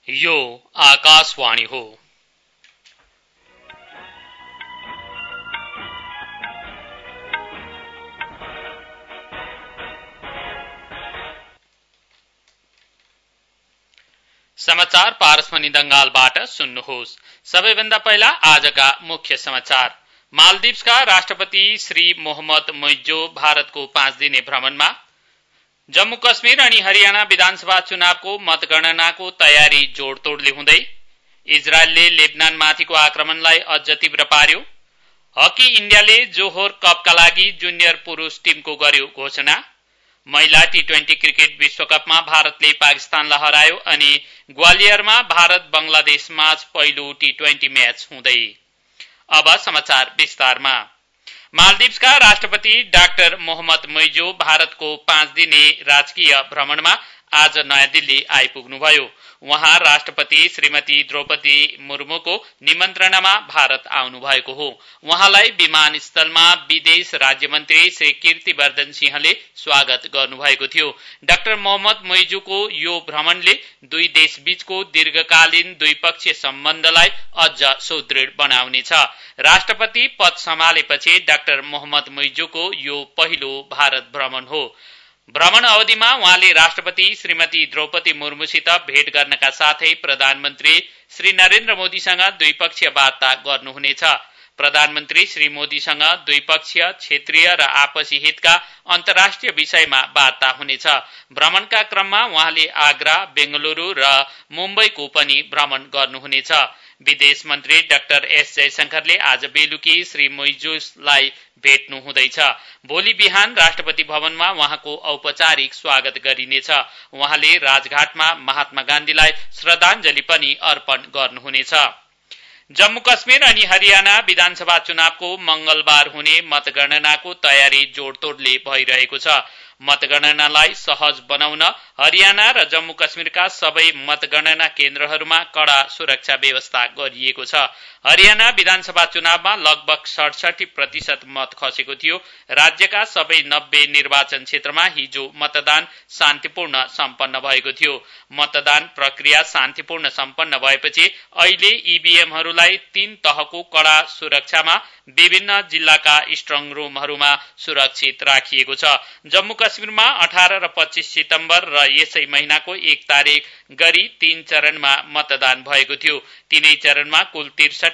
यो आकाशवाणी हो। समाचार पारसमणि दंगालबाट सुन्नुहोस्। सबैभन्दा पहिला आजका मुख्य समाचार। मालदिप्सका राष्ट्रपति श्री मोहम्मद मोइज्जो भारतको 5 दिने भ्रमणमा। जम्मू कश्मीर अनि हरियाणा विधानसभा चुनावको मतगणनाको तयारी जोडतोडले हुँदै। इजरायलले लेबनानमाथिको आक्रमणलाई अझ तीव्र पार्यो। हकी इन्डियाले जोहोर कपका लागि जुनियर पुरुष टिमको गर्यो घोषणा। महिला टी20 क्रिकेट विश्वकपमा भारतले पाकिस्तानलाई हरायो अनि ग्वालियरमा भारत बंगलादेश माझ पहिलो टी20 म्याच हुँदै। अब समाचार विस्तारमा। मालदिप्सका राष्ट्रपति डाक्टर मोहम्मद मोइज्जो भारतको 5 दिने राजकीय भ्रमणमा आज नयाँ दिल्ली आइपुग्नुभयो। उहाँ राष्ट्रपति श्रीमती द्रौपदी मुर्मुको निमन्त्रणामा भारत आउनु भएको हो। उहाँलाई विमानस्थलमा विदेश राज्यमन्त्री श्री कीर्तिवर्धन सिंहले स्वागत गर्नुभएको थियो। डाक्टर मोहम्मद मोइज्जोको यो भ्रमणले दुई देशबीचको दीर्घकालीन द्विपक्षीय सम्बन्धलाई अझ सुदृढ बनाउनेछ। राष्ट्रपति पद सम्हालेपछि डाक्टर मोहम्मद मोइज्जोको यो पहिलो भारत भ्रमण हो। भ्रमण अवधिमा उहाँले राष्ट्रपति श्रीमती द्रौपदी मुर्मुसित भेट गर्नका साथै प्रधानमन्त्री श्री नरेन्द्र मोदीसँग द्विपक्षीय वार्ता गर्नुहुनेछ। प्रधानमन्त्री श्री मोदीसँग द्विपक्षीय, क्षेत्रीय र आपसी हितका अन्तर्राष्ट्रिय विषयमा वार्ता हुनेछ। भ्रमणका क्रममा उहाँले आग्रा, बेंगलुरू र मुम्बईको पनि भ्रमण गर्नुहुनेछ। विदेश मन्त्री डाक्टर एस जयशंकरले आज बेलुकी श्री मोइज्जोलाई भेट्नु हुँदैछ। भोलि बिहान राष्ट्रपति भवनमा उहाँको औपचारिक स्वागत गरिनेछ। उहाँले राजघाटमा महात्मा गान्धीलाई श्रद्धाञ्जली पनि अर्पण गर्नुहुनेछ। जम्मू कश्मीर अनि हरियाणा विधानसभा चुनावको मंगलबार हुने मतगणनाको तयारी जोडतोडले भइरहेको छ। मतगणनालाई सहज बनाउन हरियाणा र जम्मू कश्मीरका सबै मतगणना केन्द्रहरूमा कड़ा सुरक्षा व्यवस्था गरिएको छ। हरियाणा विधानसभा चुनावमा लगभग 67% मत खसेको थियो। राज्यका सबै 90 निर्वाचन क्षेत्रमा हिजो मतदान शान्तिपूर्ण सम्पन्न भएको थियो। मतदान प्रक्रिया शान्तिपूर्ण सम्पन्न भएपछि अहिले ईभीएमहरूलाई 3 तहको कड़ा सुरक्षामा विभिन्न जिल्लाका स्ट्रङ रूमहरूमा सुरक्षित राखिएको छ। जम्मू कश्मीरमा 18 र 25 सितम्बर र यसै महिनाको 1 तारिक गरी 3 चरणमा मतदान भएको थियो। तीनै चरणमा कुल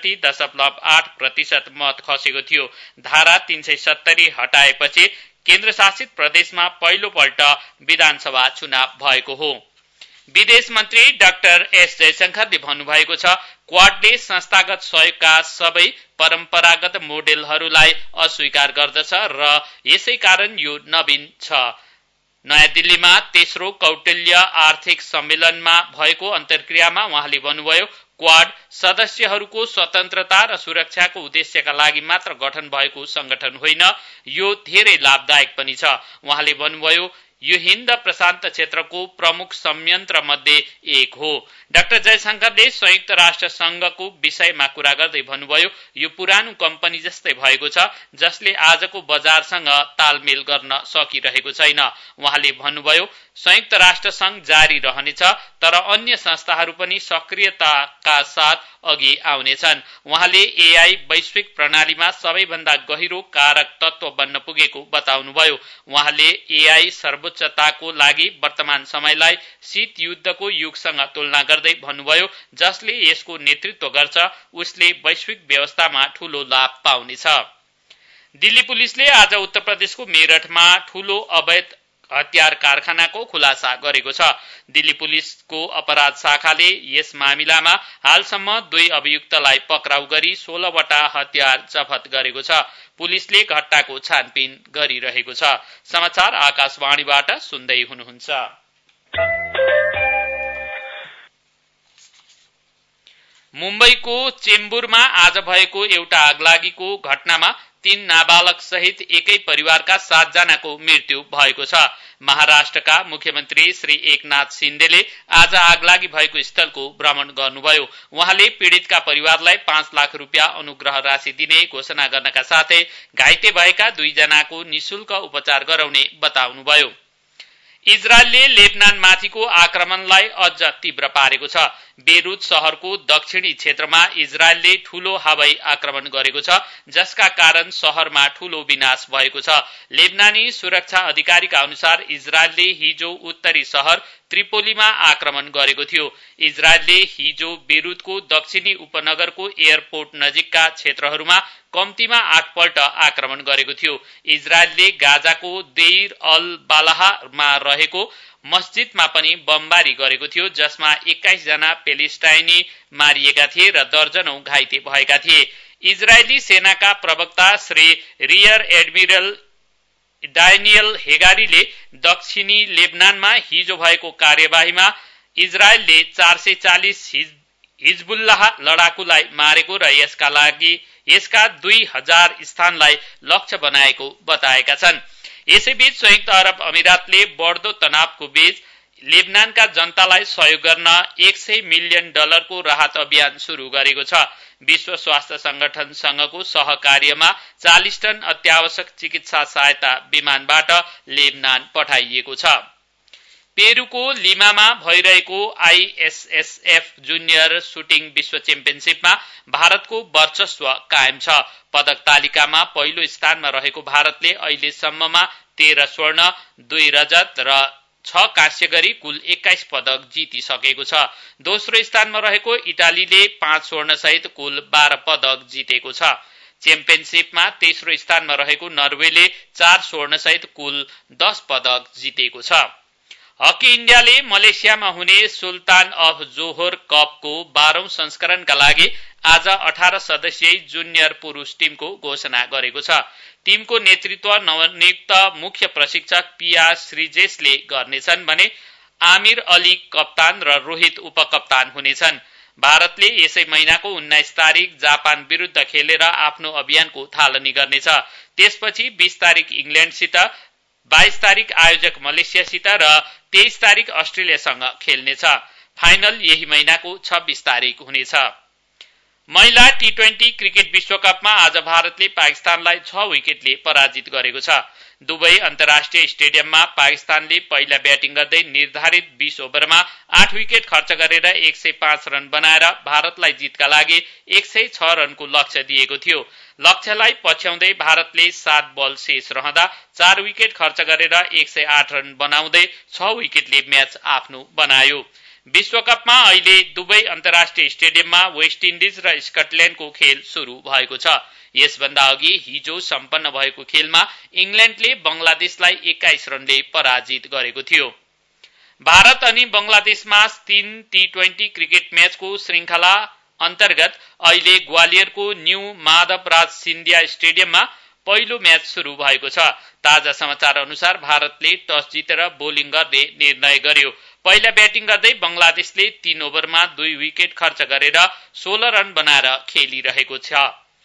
63.8% मत खसेको थियो। धारा 370 हटाएपछि केन्द्रशासित प्रदेशमा पहिलो पल्ट विधानसभा चुनाव भएको हो। विदेश मन्त्री डाक्टर एस जयशंकरले भन्नुभएको छ, क्वाडले संस्थागत सहयोगका सबै परम्परागत मोडेलहरूलाई अस्वीकार गर्दछ र यसै कारण यो नवीन छ। नयाँ दिल्लीमा तेस्रो कौटिल्य आर्थिक सम्मेलनमा भएको अन्तर्क्रियामा उहाँले भन्नुभयो, क्वाड सदस्यहरूको स्वतन्त्रता र सुरक्षाको उद्देश्यका लागि मात्र गठन भएको संगठन होइन, यो धेरै लाभदायक पनि छ। उहाँले भन्नुभयो, यो हिन्द प्रशान्त क्षेत्रको प्रमुख संयन्त्र मध्ये एक हो। डाक्टर जयशंकरले संयुक्त राष्ट्र संघको विषयमा कुरा गर्दै भन्नुभयो, यो पुरानो कम्पनी जस्तै भएको छ जसले आजको बजारसँग तालमेल गर्न सकिरहेको छैन। उहाँले भन्नुभयो, संयुक्त राष्ट्र संघ जारी रहनेछ तर अन्य संस्थाहरू पनि सक्रियताका साथ अघि आउनेछन्। उहाँले एआई वैश्विक प्रणालीमा सबैभन्दा गहिरो कारक तत्व बन्न पुगेको बताउनुभयो। उहाँले एआई सर्वोच्चताको लागि वर्तमान समयलाई शीत युद्धको युगसँग तुलना गर्दै भन्नुभयो, जसले यसको नेतृत्व गर्छ उसले वैश्विक व्यवस्थामा ठूलो लाभ पाउनेछ। दिल्ली पुलिसले आज उत्तर प्रदेशको मेरठमा ठूलो अवैध हतियार कारखानाको खुलासा गरेको छ। दिल्ली पुलिसको अपराध शाखाले यस मामिलामा हालसम्म 2 अभियुक्तलाई पक्राउ गरी 16 वटा हतियार जफत गरेको छ। पुलिसले घटनाको छानबिन गरिरहेको छ। समाचार आकाशवाणीबाट सुन्दै हुनुहुन्छ। मुम्बईको चेम्बुरमा आज भएको एउटा आगलागीको घटनामा 3 नाबालक सहित एकै परिवारका 7 जनाको मृत्यु भएको छ। महाराष्ट्रका मुख्यमन्त्री श्री एकनाथ शिन्देले आज आगलागी भएको स्थलको भ्रमण गर्नुभयो। उहाँले पीड़ितका परिवारलाई 5 लाख रुपियाँ अनुग्रह राशि दिने घोषणा गर्नका साथै घाइते भएका 2 जनाको निशुल्क उपचार गराउने बताउनुभयो। इजरायलले लेबनानमाथिको आक्रमणलाई अझ तीव्र पारेको छ। बेरुत शहरको दक्षिणी क्षेत्रमा इजरायलले ठूलो हवाई आक्रमण गरेको छ, जसका कारण शहरमा ठूलो विनाश भएको छ। लेबनानी सुरक्षा अधिकारीका अनुसार इजरायलले हिजो उत्तरी शहर त्रिपोलीमा आक्रमण गरेको थियो। इजरायलले हिजो बेरुतको दक्षिणी उपनगरको एयरपोर्ट नजिकका क्षेत्रहरूमा कम्तीमा 8 पल्ट आक्रमण गरेको थियो। इजरायलले गाजाको देइर अल बालाहमा रहेको मस्जिदमा पनि बमबारी गरेको थियो, जसमा 21 जना पेलेस्टाइनी मारिएका थिए र दर्जनौं घाइते भएका थिए। इजरायली सेनाका प्रवक्ता श्री रियर एडमिरल डानियल हेगारीले दक्षिणी लेबनानमा हिजो भएको कार्यवाहीमा इजरायलले 440 हिजबुल्लाह लडाकुलाई मारेको र यसका 2000 स्थानलाई लक्ष्य बनाएको बताएका छन्। यसैबीच संयुक्त अरब अमिरातले बढ्दो तनावको बीच लेबनानका जनतालाई सहयोग गर्न $100 मिलियन को राहत अभियान शुरू गरेको छ। विश्व स्वास्थ्य संगठनसँगको सहकार्यमा 40 टन अत्यावश्यक चिकित्सा सहायता विमानबाट लेबनान पठाइएको छ। पेरुको लिमामा भइरहेको आईएसएसएफ जुनियर सुटिङ विश्व च्याम्पियनशिपमा भारतको वर्चस्व कायम छ। पदक तालिकामा पहिलो स्थानमा रहेको भारतले अहिलेसम्ममा 13 स्वर्ण, 2 रजत र 6 कांस्य गरी कुल 21 पदक जितिसकेको छ। दोस्रो स्थानमा रहेको इटालीले 5 स्वर्ण सहित कुल 12 पदक जितेको छ। च्याम्पियनशिपमा तेस्रो स्थानमा रहेको नर्वेले 4 स्वर्ण सहित कुल 10 पदक जितेको छ। हकी इण्डियाले मलेसियामा हुने सुल्तान अफ जोहोर कपको 12औं संस्करणका लागि आज 18 सदस्यीय जुनियर पुरुष टीमको घोषणा गरेको छ। टीमको नेतृत्व नवनियुक्त मुख्य प्रशिक्षक पिया श्रीजेशले गर्नेछन् भने आमिर अली कप्तान र रोहित उपकप्तान हुनेछन्। भारतले यसै महिनाको 19 तारिक जापान विरुद्ध खेलेर आफ्नो अभियानको थालनी गर्नेछ। त्यसपछि 20 तारिक इङ्ल्याण्डसित, 22 तारिक आयोजक मलेसियासित र 23 तारिक अस्ट्रेलियासँग खेल्नेछ। फाइनल यही महिनाको 26 तारिक हुनेछ। महिला टी20 क्रिकेट विश्वकपमा आज भारतले पाकिस्तानलाई 6 विकेटले पराजित गरेको छ। दुबई अन्तर्राष्ट्रिय स्टेडियममा पाकिस्तानले पहिला ब्याटिङ गर्दै निर्धारित 20 ओभरमा 8 विकेट खर्च गरेर 105 रन बनाएर भारतलाई जितका लागि 106 रनको लक्ष्य दिएको थियो। लक्ष्यलाई पछ्याउँदै भारतले 7 बल शेष रहँदा 4 विकेट खर्च गरेर 108 रन बनाउँदै 6 विकेटले म्याच आफ्नो बनायो। विश्वकपमा अहिले दुबई अन्तर्राष्ट्रिय स्टेडियममा वेस्ट इन्डिज र स्कटल्याण्डको खेल शुरू भएको छ। यसभन्दा अघि हिजो सम्पन्न भएको खेलमा इङ्ल्याण्डले बंगलादेशलाई 21 रनले पराजित गरेको थियो। भारत अनि बंगलादेशमा 3 टी20 क्रिकेट म्याचको श्रृंखला अन्तर्गत अहिले ग्वालियरको न्यू माधवराज सिन्धिया स्टेडियममा पहिलो म्याच शुरू भएको छ। ताजा समाचार अनुसार भारतले टस जितेर बोलिङ गर्ने निर्णय गर्यो। पहिला ब्याटिङ गर्दै बंगलादेशले 3 ओभरमा 2 विकेट खर्च गरेर 16 रन बनाएर खेलिरहेको छ।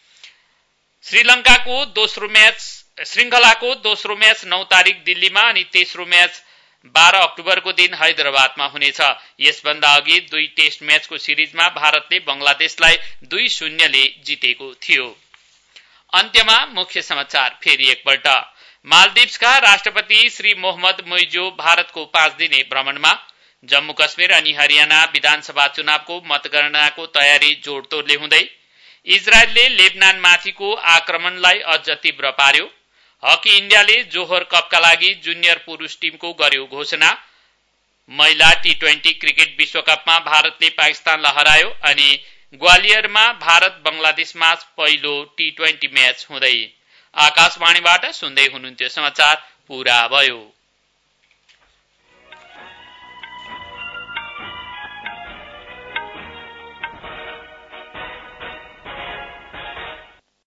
श्रीलंकाको श्रृंखलाको दोस्रो म्याच 9 तारिक दिल्लीमा अनि तेस्रो म्याच 12 अक्टोबरको दिन हैदराबादमा हुनेछ। यसभन्दा अघि 2 टेस्ट म्याचको सिरिजमा भारतले बंगलादेशलाई 2-0 ले जितेको थियो। अन्त्यमा मुख्य समाचार फेरि एकपल्ट। मालदिप्सका राष्ट्रपति श्री मोहम्मद मोइजो भारतको 5 दिने भ्रमणमा। जम्मू कश्मीर अनि हरियाणा विधानसभा चुनावको मतगणनाको तयारी जोडतोडले हुँदै। इजरायलले लेबनानमाथिको आक्रमणलाई अझ तीव्र पार्यो। हकी इण्डियाले जोहोर कपका लागि जुनियर पुरुष टीमको गर्यो घोषणा। महिला टी20 क्रिकेट विश्वकपमा भारतले पाकिस्तानलाई हरायो अनि ग्वालियरमा भारत बंगलादेशमा पहिलो टी20 म्याच हुँदै। आकाशवाणीबाट सुन्दै हुनुहुन्थ्यो समाचार पूरा भयो।